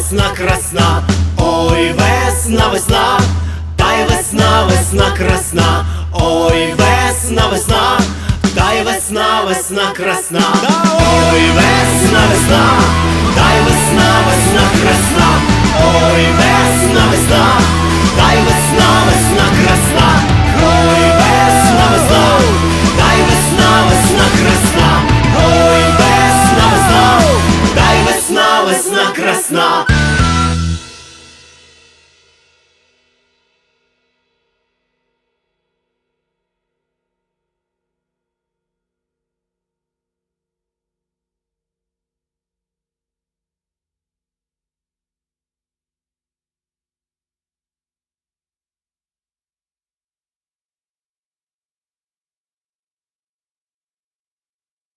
весна красна, ой, весна, весна, та й весна, весна красна, ой, весна, весна, та й весна, весна красна, ой, весна, весна, та й весна, весна красна, ой, весна, весна, та й весна, весна красна, ой, весна, весна, та й весна, весна красна, ой, весна, весна, та й весна, весна красна.